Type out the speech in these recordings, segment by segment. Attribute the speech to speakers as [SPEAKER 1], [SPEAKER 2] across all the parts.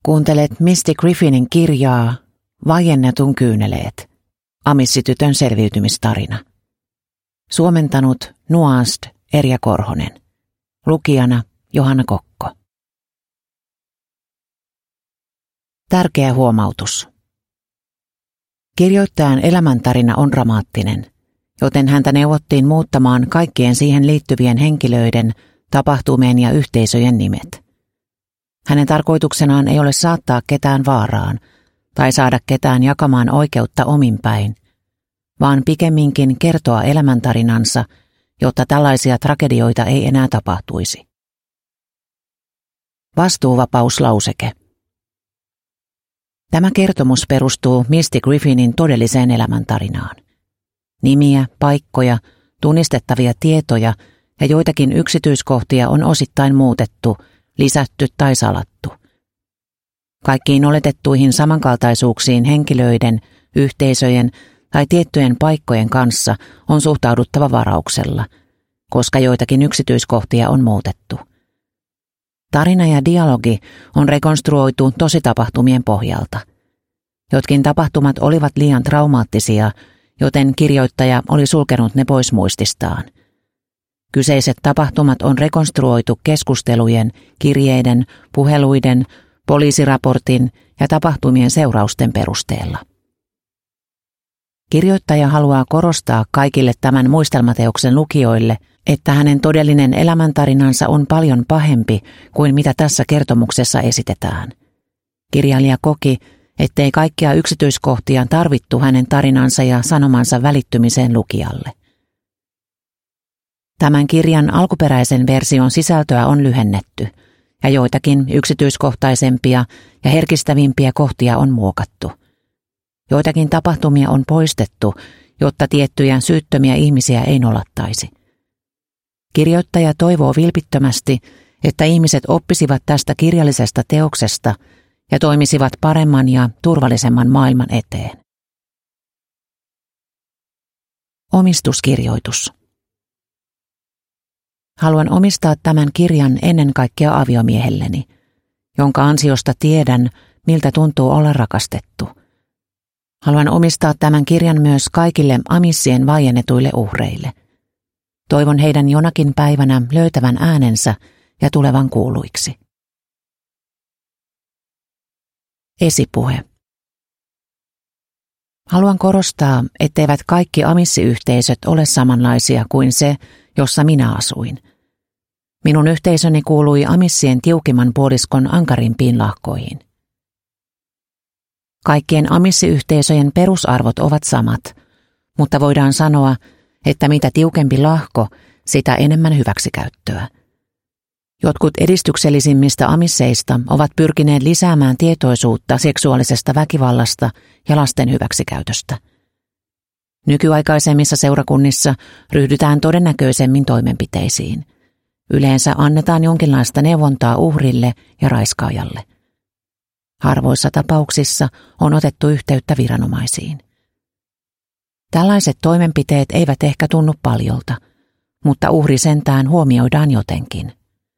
[SPEAKER 1] Kuuntelet Misty Griffinin kirjaa Vaiennetun kyyneleet. Amissitytön selviytymistarina. Suomentanut Nuanced Erja Korhonen. Lukijana Johanna Kokko. Tärkeä huomautus. Kirjoittajan elämäntarina on dramaattinen, joten häntä neuvottiin muuttamaan kaikkien siihen liittyvien henkilöiden, tapahtumien ja yhteisöjen nimet. Hänen tarkoituksenaan ei ole saattaa ketään vaaraan tai saada ketään jakamaan oikeutta ominpäin, vaan pikemminkin kertoa elämäntarinansa, jotta tällaisia tragedioita ei enää tapahtuisi. Vastuuvapauslauseke. Tämä kertomus perustuu Misty Griffinin todelliseen elämäntarinaan. Nimiä, paikkoja, tunnistettavia tietoja ja joitakin yksityiskohtia on osittain muutettu, lisätty tai salattu. Kaikkiin oletettuihin samankaltaisuuksiin henkilöiden, yhteisöjen tai tiettyjen paikkojen kanssa on suhtauduttava varauksella, koska joitakin yksityiskohtia on muutettu. Tarina ja dialogi on rekonstruoitu tositapahtumien pohjalta. Jotkin tapahtumat olivat liian traumaattisia, joten kirjoittaja oli sulkenut ne pois muististaan. Kyseiset tapahtumat on rekonstruoitu keskustelujen, kirjeiden, puheluiden, poliisiraportin ja tapahtumien seurausten perusteella. Kirjoittaja haluaa korostaa kaikille tämän muistelmateoksen lukijoille, että hänen todellinen elämäntarinansa on paljon pahempi kuin mitä tässä kertomuksessa esitetään. Kirjailija koki, ettei kaikkia yksityiskohtia tarvittu hänen tarinansa ja sanomansa välittymiseen lukijalle. Tämän kirjan alkuperäisen version sisältöä on lyhennetty, ja joitakin yksityiskohtaisempia ja herkistävimpiä kohtia on muokattu. Joitakin tapahtumia on poistettu, jotta tiettyjä syyttömiä ihmisiä ei nolattaisi. Kirjoittaja toivoo vilpittömästi, että ihmiset oppisivat tästä kirjallisesta teoksesta ja toimisivat paremman ja turvallisemman maailman eteen. Omistuskirjoitus. Haluan omistaa tämän kirjan ennen kaikkea aviomiehelleni, jonka ansiosta tiedän, miltä tuntuu olla rakastettu. Haluan omistaa tämän kirjan myös kaikille amissien vaiennetuille uhreille. Toivon heidän jonakin päivänä löytävän äänensä ja tulevan kuuluiksi. Esipuhe. Haluan korostaa, etteivät kaikki amissiyhteisöt ole samanlaisia kuin se, jossa minä asuin. Minun yhteisöni kuului amissien tiukimman puoliskon ankarimpiin lahkoihin. Kaikkien amissiyhteisöjen perusarvot ovat samat, mutta voidaan sanoa, että mitä tiukempi lahko, sitä enemmän hyväksikäyttöä. Jotkut edistyksellisimmistä amisseista ovat pyrkineet lisäämään tietoisuutta seksuaalisesta väkivallasta ja lasten hyväksikäytöstä. Nykyaikaisemmissa seurakunnissa ryhdytään todennäköisemmin toimenpiteisiin. Yleensä annetaan jonkinlaista neuvontaa uhrille ja raiskaajalle. Harvoissa tapauksissa on otettu yhteyttä viranomaisiin. Tällaiset toimenpiteet eivät ehkä tunnu paljolta, mutta uhri sentään huomioidaan jotenkin.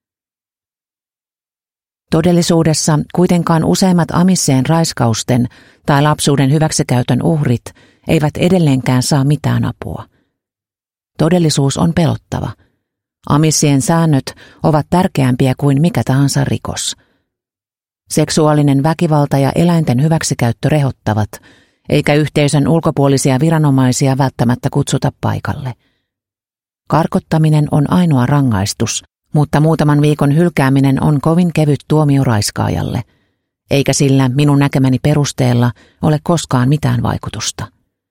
[SPEAKER 1] Todellisuudessa kuitenkaan useimmat amisseen raiskausten tai lapsuuden hyväksikäytön uhrit eivät edelleenkään saa mitään apua. Todellisuus on pelottava. Amissien säännöt ovat tärkeämpiä kuin mikä tahansa rikos. Seksuaalinen väkivalta ja eläinten hyväksikäyttö rehottavat, eikä yhteisön ulkopuolisia viranomaisia välttämättä kutsuta paikalle. Karkottaminen on ainoa rangaistus, mutta muutaman viikon hylkääminen on kovin kevyt tuomio raiskaajalle, eikä sillä minun näkemäni perusteella ole koskaan mitään vaikutusta.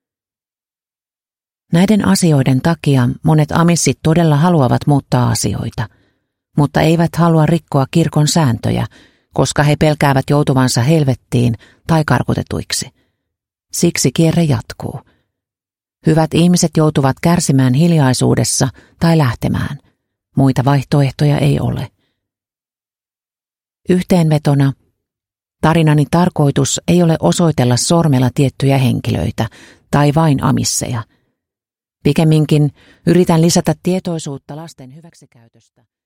[SPEAKER 1] Näiden asioiden takia monet amissit todella haluavat muuttaa asioita, mutta eivät halua rikkoa kirkon sääntöjä, koska he pelkäävät joutuvansa helvettiin tai karkotetuiksi. Siksi kierre jatkuu. Hyvät ihmiset joutuvat kärsimään hiljaisuudessa tai lähtemään. Muita vaihtoehtoja ei ole. Yhteenvetona, tarinani tarkoitus ei ole osoitella sormella tiettyjä henkilöitä tai vain amisseja. Pikemminkin yritän lisätä tietoisuutta lasten hyväksikäytöstä.